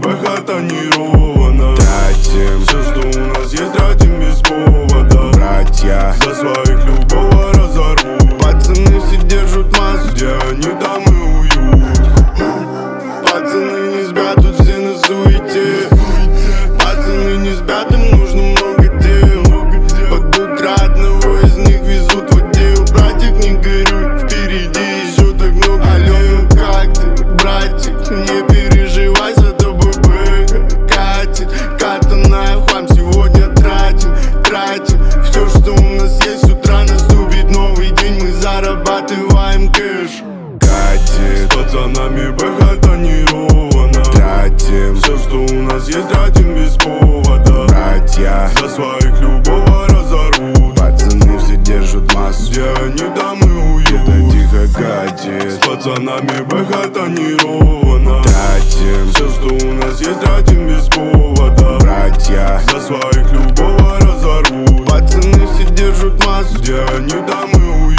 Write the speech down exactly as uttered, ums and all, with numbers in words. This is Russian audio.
бэха тонировано. Тратим все, что у нас есть, тратим без повода. Братья За своих любого разорвут. Пацаны все держат массу, Где они, там и уют. пацаны не спят, тут все на суете. Пацаны не спят, им нужно много дел. Под утро одного из них везут в отдел. Братик, не горюй, впереди еще так много. Алло, ну как ты, братик, не переживай, за тобой бэха катит. Катаная в хлам сегодня тратим, тратим все, что у нас есть, с утра наступит новый день, мы зарабатываем кэш. С пацанами бэха тонировано. Тратим все, что у нас есть, тратим без повода. братья, За своих любого разорвут. пацаны все держат массу, Где они, там и где-то уют. тихо С катит. пацанами бэха тонировано. Тратим все, что у нас есть, тратим без повода. братья, За своих любого разорвут. пацаны все держат массу, Где они, там и уют.